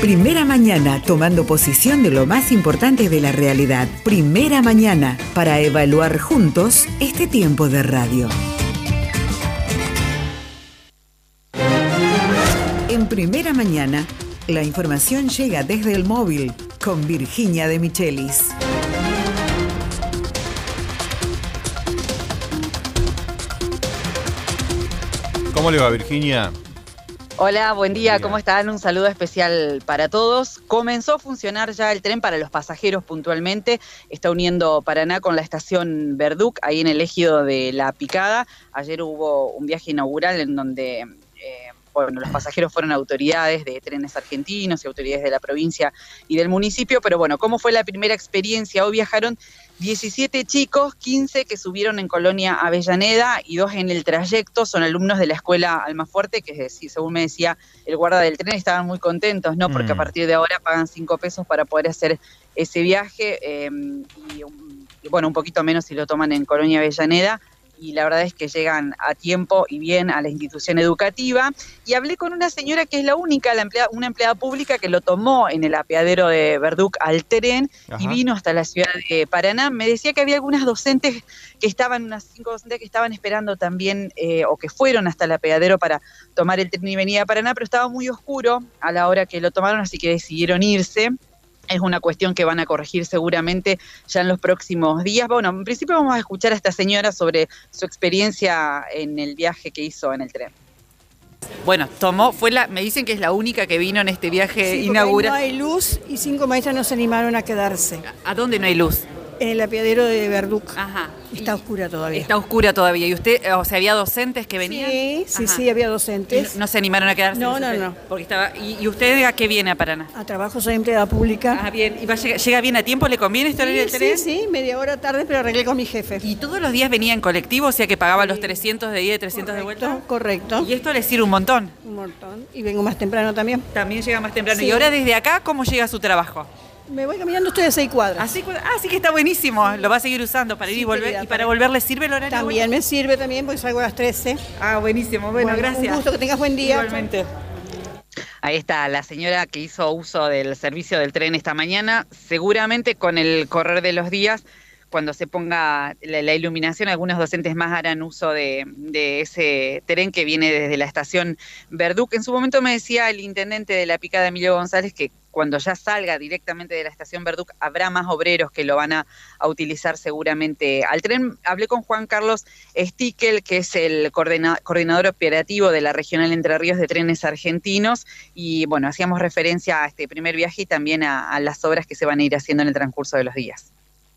Primera Mañana, tomando posición de lo más importante de la realidad. Primera Mañana, para evaluar juntos este tiempo de radio. En Primera Mañana, la información llega desde el móvil con Virginia de Michelis. ¿Cómo le va, Virginia? Hola, buen día, ¿cómo están? Un saludo especial para todos. Comenzó a funcionar ya el tren para los pasajeros puntualmente. Está uniendo Paraná con la estación Verduc, ahí en el ejido de La Picada. Ayer hubo un viaje inaugural en donde los pasajeros fueron autoridades de Trenes Argentinos y autoridades de la provincia y del municipio. Pero bueno, ¿cómo fue la primera experiencia? Hoy viajaron 17 chicos, 15 que subieron en Colonia Avellaneda y 2 en el trayecto. Son alumnos de la escuela Almafuerte, que según me decía el guarda del tren, estaban muy contentos, ¿no? Porque a partir de ahora pagan 5 pesos para poder hacer ese viaje y bueno, un poquito menos si lo toman en Colonia Avellaneda. Y la verdad es que llegan a tiempo y bien a la institución educativa. Y hablé con una señora que es la única, una empleada pública que lo tomó en el apeadero de Verduc al tren. Ajá. Y vino hasta la ciudad de Paraná. Me decía que había algunas docentes que estaban, unas 5 docentes que estaban esperando también, o que fueron hasta el apeadero para tomar el tren y venir a Paraná, pero estaba muy oscuro a la hora que lo tomaron, así que decidieron irse. Es una cuestión que van a corregir seguramente ya en los próximos días. Bueno, en principio vamos a escuchar a esta señora sobre su experiencia en el viaje que hizo en el tren. Bueno, me dicen que es la única que vino en este viaje inaugural. No hay luz y 5 maestras no se animaron a quedarse. ¿A dónde no hay luz? En el apeadero de Verduc. Ajá. Está oscura todavía. Está oscura todavía. ¿Y usted, había docentes que venían? Sí, había docentes. ¿No se animaron a quedarse? No. Porque estaba. ¿Y usted a qué viene a Paraná? A trabajo, soy empleada pública. Ah, bien. ¿Y llega bien a tiempo? ¿Le conviene este horario del tren? Sí, media hora tarde, pero arreglé con mi jefe. ¿Y todos los días venía en colectivo? O sea que pagaba los 300 de ida y 300 de vuelta. Correcto. ¿Y esto le sirve un montón? Un montón. Y vengo más temprano también. También llega más temprano. Sí. ¿Y ahora desde acá cómo llega a su trabajo? Me voy caminando, estoy a 6 cuadras. Así que está buenísimo. Lo va a seguir usando para ir y volver. ¿Y para volver le sirve el horario? También me sirve porque salgo a las 13. Ah, buenísimo. Bueno, gracias. Un gusto, que tengas buen día. Igualmente. Ahí está la señora que hizo uso del servicio del tren esta mañana. Seguramente con el correr de los días, cuando se ponga la iluminación, algunos docentes más harán uso de ese tren que viene desde la estación Verduc. En su momento me decía el intendente de La Picada, Emilio González, que cuando ya salga directamente de la estación Verduc habrá más obreros que lo van a utilizar seguramente al tren. Hablé con Juan Carlos Stickel, que es el coordinador operativo de la Regional Entre Ríos de Trenes Argentinos, y bueno, hacíamos referencia a este primer viaje y también a las obras que se van a ir haciendo en el transcurso de los días.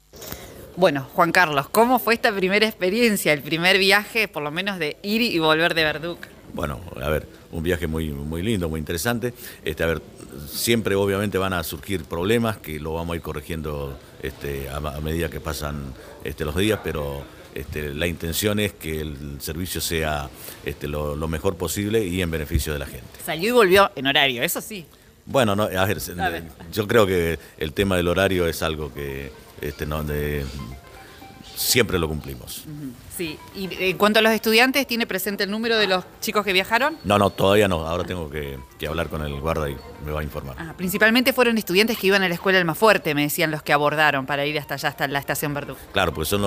Bueno, Juan Carlos, ¿cómo fue esta primera experiencia, el primer viaje, por lo menos de ir y volver de Verduc? Bueno, a ver, un viaje muy lindo, muy interesante. Siempre obviamente van a surgir problemas que lo vamos a ir corrigiendo a medida que pasan los días, pero la intención es que el servicio sea lo mejor posible y en beneficio de la gente. Salió y volvió en horario, eso sí. Bueno, no, a ver, yo creo que el tema del horario es algo que siempre lo cumplimos. Sí, y en cuanto a los estudiantes, ¿tiene presente el número de los chicos que viajaron? No, todavía no, ahora tengo que hablar con el guarda y me va a informar. Principalmente fueron estudiantes que iban a la escuela Almafuerte, me decían los que abordaron para ir hasta allá, hasta la estación Verduc. Claro, porque son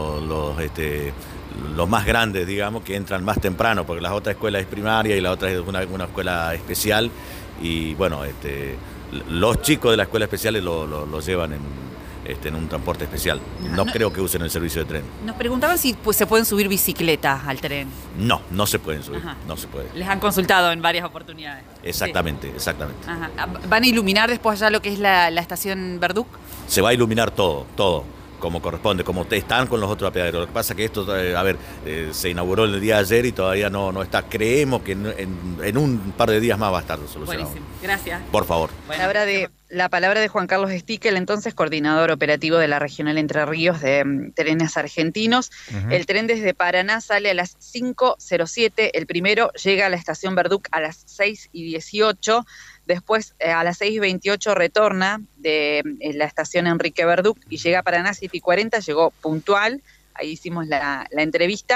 los más grandes, digamos, que entran más temprano, porque la otra escuela es primaria y la otra es una escuela especial, y bueno, los chicos de la escuela especial lo llevan en un transporte especial. No creo que usen el servicio de tren. Nos preguntaban si se pueden subir bicicletas al tren. No se pueden subir, no se puede. Les han consultado en varias oportunidades. Exactamente. Ajá. ¿Van a iluminar después allá lo que es la estación Verduc? Se va a iluminar todo, como corresponde, como están con los otros apeaderos. Lo que pasa es que esto, se inauguró el día de ayer y todavía no está. Creemos que en un par de días más va a estar solucionado. Buenísimo, gracias. Por favor. La palabra de Juan Carlos Stickel, entonces coordinador operativo de la Regional Entre Ríos de Trenes Argentinos. El tren desde Paraná sale a las 5:07, el primero llega a la estación Verduc a las 6:18, después a las 6:28 retorna de la estación Enrique Verduc y llega a Paraná 7:40, llegó puntual, ahí hicimos la entrevista,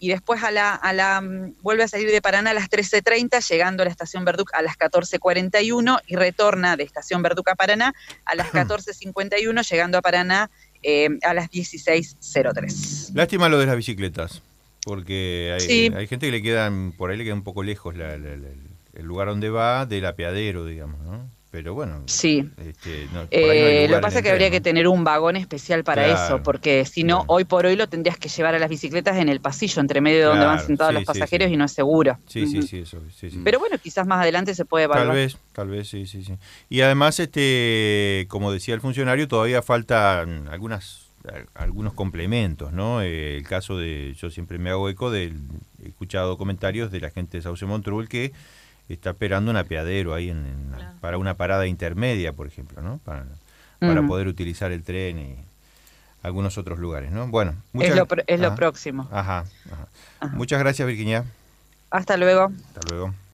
y después vuelve a salir de Paraná a las 13:30, llegando a la estación Verduc a las 14:41 y retorna de estación Verduc a Paraná a las 14:51, llegando a Paraná a las 16:03. Lástima lo de las bicicletas, porque hay gente que por ahí le queda un poco lejos el lugar donde va del apeadero, digamos, ¿no? Pero bueno, sí. Por ahí no hay Lo lugar que pasa en es que el habría tren, que ¿no? tener un vagón especial para Claro, eso, porque si no, claro. hoy por hoy lo tendrías que llevar a las bicicletas en el pasillo, entre medio de donde van Claro, sentados sí, los sí, pasajeros, sí. y no es seguro. Sí, Ujú. sí, eso, sí. Pero bueno, quizás más adelante se puede evaluar. Tal vez, sí. Y además, como decía el funcionario, todavía faltan algunos complementos, ¿no? El caso yo siempre me hago eco he escuchado comentarios de la gente de Sauce Montrul que está esperando un apeadero ahí para una parada intermedia, por ejemplo, ¿no? Para poder utilizar el tren y algunos otros lugares, ¿no? Bueno, es lo próximo. Ajá. Muchas gracias, Virginia. Hasta luego. Hasta luego.